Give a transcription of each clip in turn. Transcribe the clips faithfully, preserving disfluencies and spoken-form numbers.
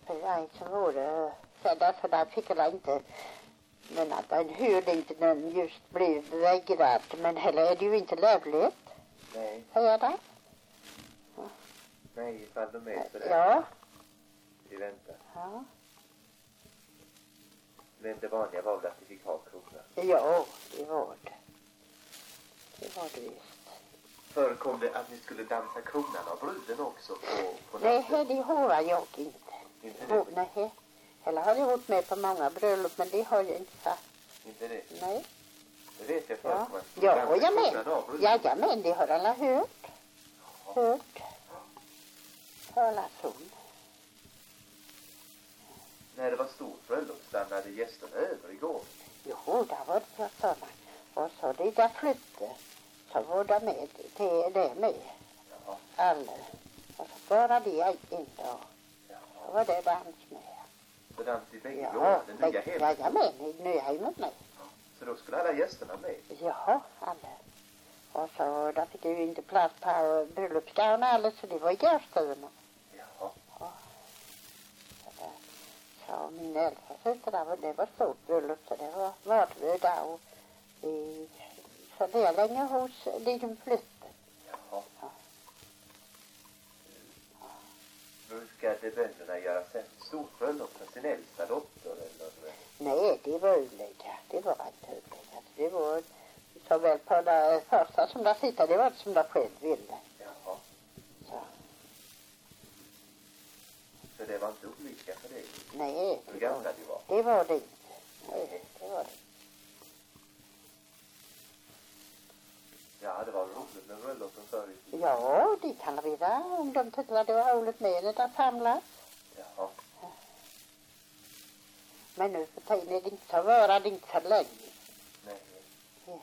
För jag så var det så därför där fick jag inte. Men att den hörde inte den just blev vägrad. Men heller är det ju inte lövligt. Nej. Hör jag det? Ja. Nej, ifall de är sådär. Ja. Vi väntar. Ja. Men det vanliga var väl att vi fick ha kronan? Ja, det var det. Det var det visst. Förekom det att ni skulle dansa kronan av bruden också på, på Nej, natten? det har jag inte. Inte Ho, det? nej. Eller har jag varit med på många bröllop, men det har jag inte sagt. Inte det? Nej. Det vet jag Ja, förekom att ja dansa jag kronan men. av bruden. Ja, jag men, det har alla hört. Ja. Hört. Talas om. När det var stort bröllop stannade gästerna över igår. Jo, där var det sådana. Och så det där flyttade. Så var det med. Det, det med. Ja. Alla. Och så bara det jag inte har. Ja. Så var det dans med. Så dans i bägge Ja, gården, det nya ja, hemmet. jag men. Nya hemmet med. Så då skulle alla gästerna med. Ja, alla. Och så där fick jag ju inte plats på bröllopsdagen alla, så det var i gärstuvorna. Jaha. Ja. Så, där. Så min äldsta syster där, var- det var stort bröllop, så det var vardag där och i, så det är länge hos de som flyttade. Jaha. Ja. Brukade bönderna göra särskilt stort bröllop för sin äldsta dotter eller? Nej, det var olika. Det var inte olika. Det var så väl på det första som där sitter, det var det som där själv ville. Jaha. Så. Så det var inte olika för dig? Nej, Hur det var, gamla du var? det var det inte. Nej, det var det. Ja, det var roligt med bröllopen förr i tiden. Ja, det kan vi där. Om de tyckte att det var roligt med det där samlas. Jaha. Men nu för tiden är det inte så vara, det är inte så länge. Nej. Ja.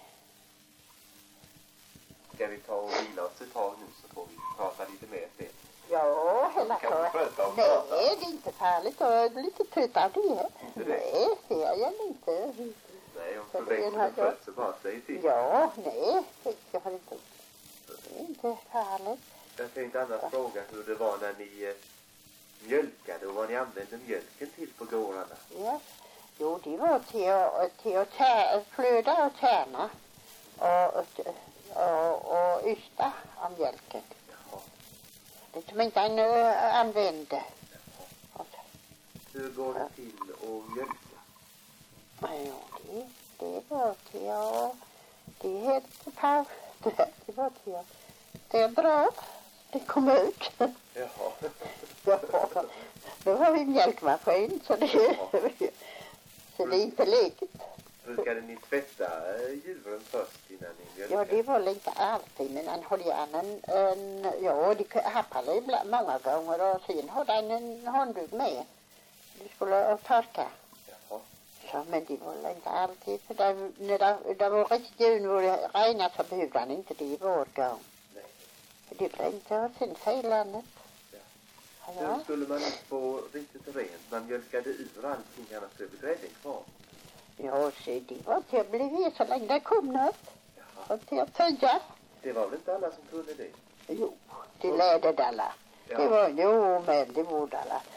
Ska vi ta och vila oss ett tag nu så får vi prata lite mer sen. Ja, hela Kan vi sköta och Nej, prata? det är inte farligt. Jag är lite trött av det. Inte det? Nej, ser jag inte. Nej, om Så fru det är Bengtsson här är trött så bara säg till. Ja, nej, jag har inte. Det är inte farligt. Jag tänkte annars fråga hur det var när ni eh, mjölkade och vad ni använde mjölken till på gårdarna. Ja. Jo, det var till att, till att tä, flöda och tärna och, och, och, och ysta av mjölken. Jaha. Det som inte han uh, använde. Jaha. Och så, Hur går det till att mjölka? ja, det, det var till att, det är helt på, det, det var till att, det är bra, det kom ut. Jaha. Ja, då har vi mjölkmaskin så det, så det är inte läget. Brukade ni tvätta eh, djuren först innan ni mjölkade? Ja, det var inte alltid, men han höll gärna en, en ja, det happade ibland många gånger och sen hade han en handduk med. Det skulle torka. Jaha. Så, men det var inte alltid, för där, när det, det var riktigt jul och det regnade så behövde han inte det i vår gång. Nej. För det blev inte och sen fejlandet. Ja. Ja. Hur skulle man få riktigt rent? Man mjölkade ur allting annars blev grädden kvar. Ja, så det var till att bli vid så länge det kom något. Jaha. Och till att töja. Det var väl inte alla som kunde det? Jo, det lärde alla. Ja. Det var, jo, men det borde alla.